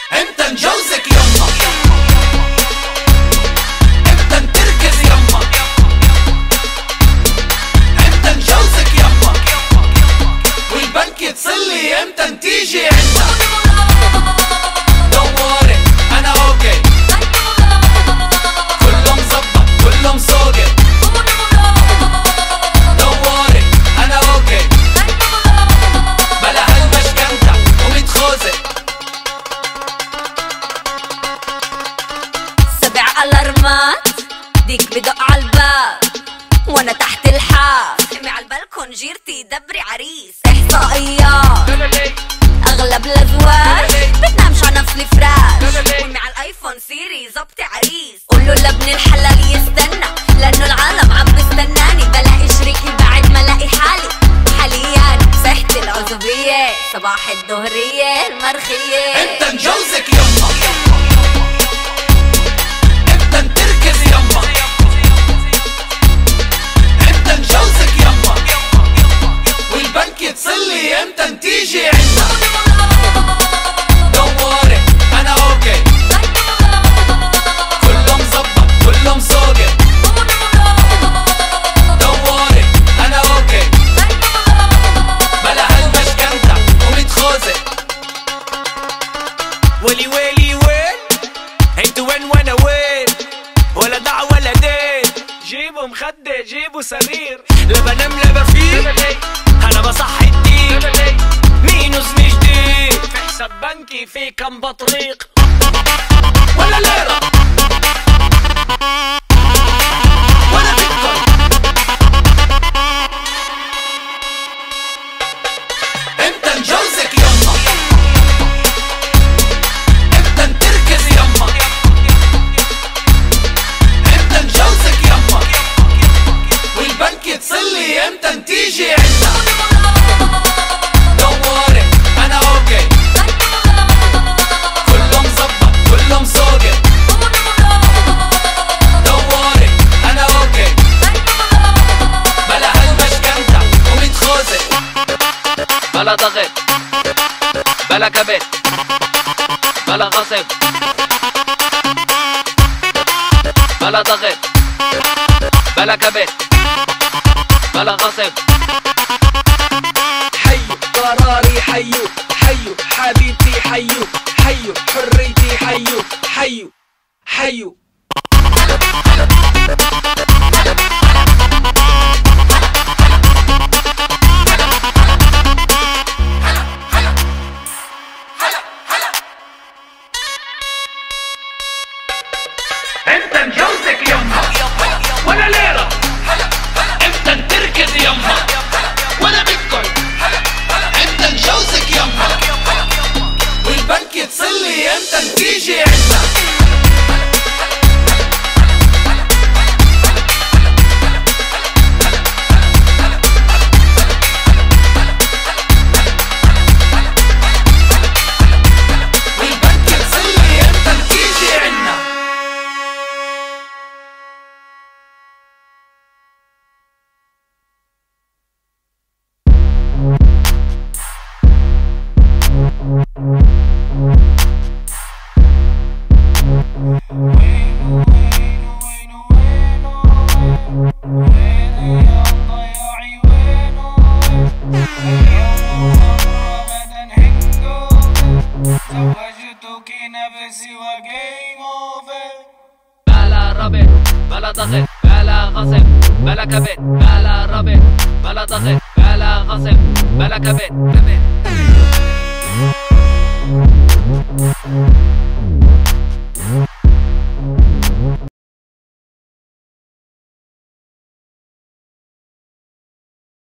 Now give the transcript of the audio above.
امتى نجوزك يما، امتى نتركز يما، امتى نجوزك يما، والبنك يتصلي امتى نتيجي عنا. دوري انا اوكي، كله مظبط كله مسوقت. دوري انا اوكي، بلا هالمشكنتة ومتخوزة. 7 الارمات ديك بدق عالباب وانا تحت الحاف، سمي عالبلكون جيرتي دبري عريس. احصائيات اغلب الازواج بتنامش على نفس الفراش، قومي عالايفون سيري زبطي عريس. قولوا لابن الحلال يستنى لانه العالم عم بستناني، بلاقي شريكي بعد ما الاقي حالي. حاليا صحت العزوبية صباح الظهرية المرخية. امتى نجوزك يما، امتى نتركز يما، امتى نجوزك يما، والبنك يتصلي امتى نتيجي عنا. دوري انا اوكي، كله مظبط كله مسوقت. دوري انا اوكي، بلا هالمشكنتة ومتخوزة. ويلي ويلي وين انتو وين وانا وين، ولا دع ولا دين. جيبوا مخدة جيبوا سرير، لا بنام لا بفيق انا بصحي الدين. مينوس مش جديد في حساب بنكي في كم بطريق ولا ليرة ولا بيتكوين. امتى نجوزك يما، امتى نتركز يما، امتى نجوزك يما، والبنك يتصلي امتى نتيجي عنا. دوري انا اوكي، كله مظبط كله مسوقت. دوري انا اوكي، بلا هالمشكنتة ومتخوزة. بلا ضغط بلا كبت بلا غصب، بلا ضغط بلا كبت بلا غصب. حيو قراري حيو، حيو حبيبتي حيو، حيو حريتي حيو، حيو حيو. امتى نجوزك يما، ولا ليرة امتى نتركز يما، ولا بيتكوين. امتى نجوزك يما، والبنك يتصلي امتى نتيجي عنا. والبنك يتصلي امتى نتيجي عنا. بلا ربط بلا ضغط بلا غصب بلا كبت، بلا ربط بلا ضغط بلا غصب بلا كبت.